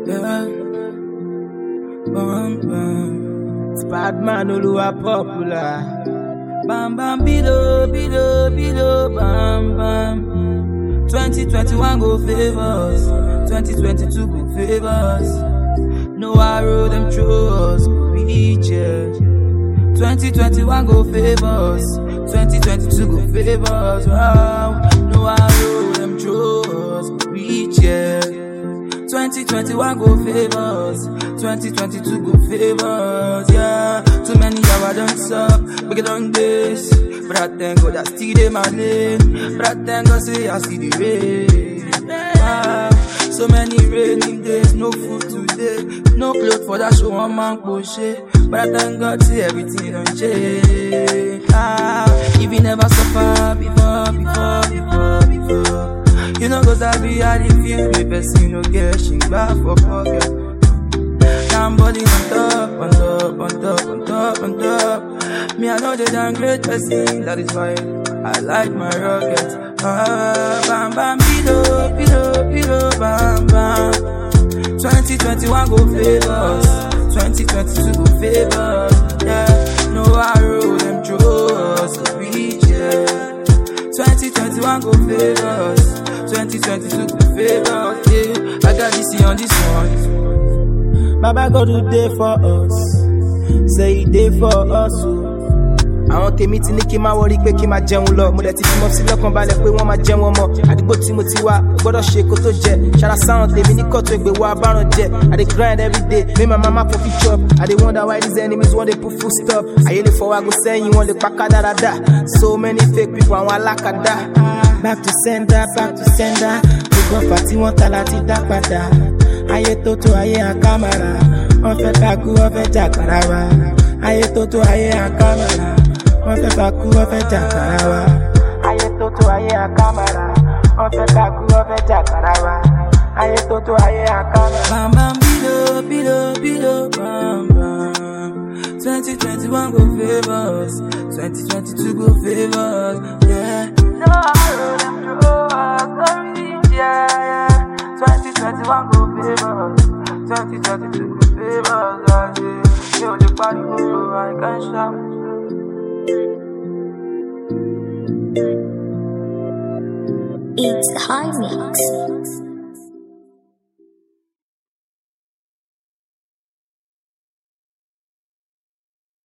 Yeah. Bam bam. It's bad man who are popular. Bam bam bido bido bido bam bam. 2021 go favors. 2022 go favors. No arrow them throw us go reach it. 2021 go favors. 2022 go favors. Wow. No arrow them throw us go reach it. 2021 go favors. 2022 go favors. Yeah. Too many hours don't suck. We get on this. But I thank God I still in my lane. But I thank God say I see the rain. Wow. So many raining days, no food today, no clothes for that show one man crochet. But I thank God see everything don't change. If you never suffer before, you know cause I be how they feel. The person no get shing back for pocket. Now I'm body on top. Me I know they done great person, that is why I like my rocket. Bam bam bido bam bam. 2021 go favors. 2022 go favors. Yeah, no arrow them throw us to reach. Yeah, 2021 go favors. 2022 go favors. Yeah, I got this on this one. Baba God do day for us. Say he day for us. Àwọn tèmi ti ní kí máa wọrí pé kí máa jẹun lọ. Mo dẹ̀ ti fi mọ́ sí lọ́kàn balẹ̀ pé wọ́n máa jẹun ọmọ. Àdúgbò tí mo ti wá gbọ́dọ̀ ṣe kó tó jẹ. Ṣara sáwọn tèmi ní kọ́tù ègbè wa abáràn jẹ. I dey grind every day, make my mama for fit chop. I dey wonder why these enemies want dey put full stop. Ayé lè fọwọ́ aago sẹ́yìn wọn lè pa kádàrádà. So many fake people àwọn alákàdá. Back to sender. Gbogbo ọ̀fà tí wọ́n ta láti dá padà. Ayé tó tó ayé àkàmàrà. Wọ́n fẹ́ ká kú wọ́n fẹ́ jàkàrà wa. Ayé tó tó ayé àkàmàrà. Wọ́n fẹ́ ká kú wọ́n fẹ́ jàkàrà wa. Ayé tó tó ayé àkàmàrà. Wọ́n fẹ́ ká kú wọ́n fẹ́ jàkàrà wa. Ayé tó tó ayé àkàmàrà. Bam bam bido bam bam. 2021 go favors. 2022 go favors. Yeah. No arrow them throw us go reach. Yeah. 2021 go favors. 2022 go favors. Yo, the party go, I can shout. It's High Mix.